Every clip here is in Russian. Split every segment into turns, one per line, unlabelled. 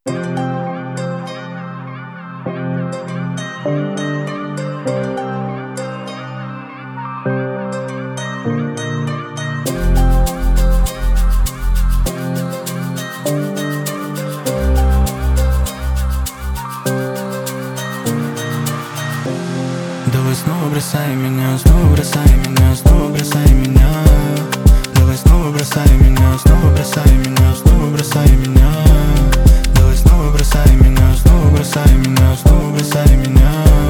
Давай снова бросай меня, снова бросай меня, снова бросай меня. Давай снова бросай меня, снова бросай меня, снова бросай меня. Давай снова бросай меня, снова бросай меня, снова бросай меня.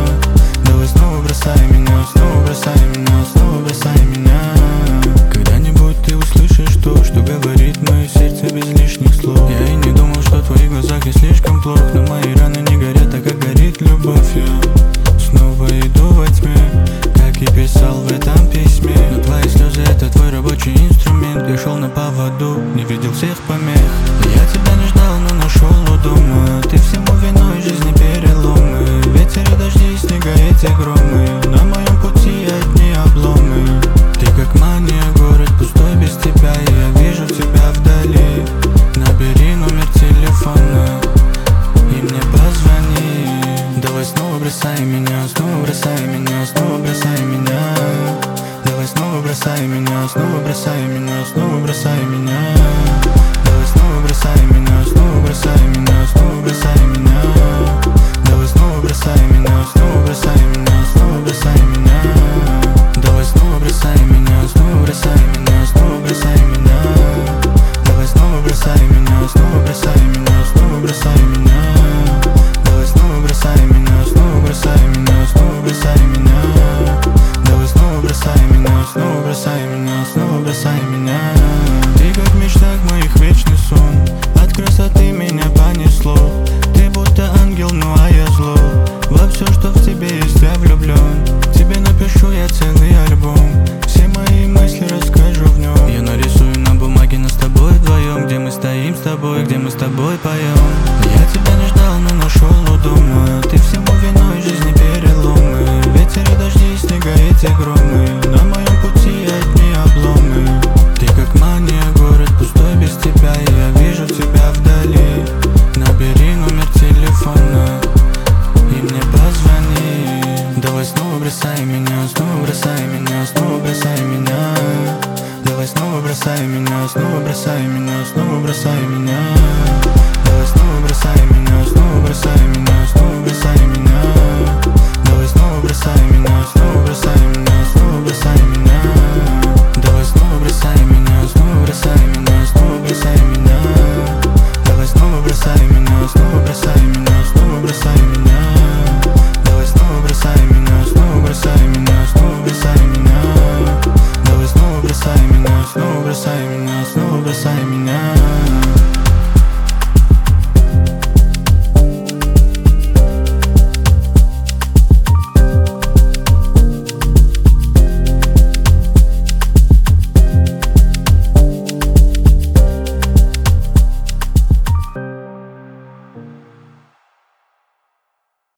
Давай снова бросай меня, снова бросай меня, снова бросай меня. Когда-нибудь ты услышишь то, что говорит мое сердце без лишних слов. Я и не думал, что в твоих глазах я слишком плох, но мои раны не горят так, как горит любовь. Я снова иду во тьме, как и писал в этом письме. Но твои слезы — это твой рабочий инструмент. Я шел на поводу, не видел всех помех. Я тебя не ждал, но нашел у дома. Ты всему виной, жизни переломы. Ветер и дожди, снега, эти громы. На моем пути одни обломы. Ты как мания, город пустой без тебя. И я вижу тебя вдали. Набери номер телефона и мне позвони. Давай снова бросай меня, снова бросай меня, снова бросай меня. Давай снова бросай меня, снова бросай меня, снова бросай меня. Давай снова бросай меня, снова бросай меня, снова бросай меня. Давай снова бросай меня, снова бросай меня, снова бросай меня. Давай снова бросай меня, снова бросай меня, снова бросай меня. Давай снова бросай меня, снова бросай меня, снова бросай меня. Давай снова бросай меня, снова бросай меня, снова бросай меня. Давай снова бросай меня, снова бросай меня, снова бросай меня. Ты как в мечтах моих вечный сон. От красоты меня понесло. Ты будто ангел, ну а я зло. Во все, что в тебе есть, я влюблен. Тебе напишу я целый альбом. Все мои мысли расскажу в нем. Я нарисую на бумаге нас с тобой вдвоем. Где мы стоим с тобой, где мы с тобой поем. Я тебя не ждал, но нашел у дома. Ты всему виной, жизни переломы. Ветер и дожди, снега, эти громы. На моем пути одни обломы. Ты как мания, город пустой без тебя. И я вижу тебя вдали. Набери номер телефона и мне позвони. Давай снова бросай меня, снова бросай меня, снова бросай меня. Давай снова бросай меня, снова бросай меня, снова бросай меня. Давай снова бросай меня, снова бросай меня, снова бросай меня. Давай снова бросай меня, снова бросай меня, снова бросай меня. Давай снова бросай меня, снова бросай меня, снова бросай меня. Давай снова бросай меня, снова бросай меня, снова бросай меня. Давай снова бросай меня, снова бросай меня, снова бросай меня. Давай снова бросай меня, снова бросай меня, снова бросай меня.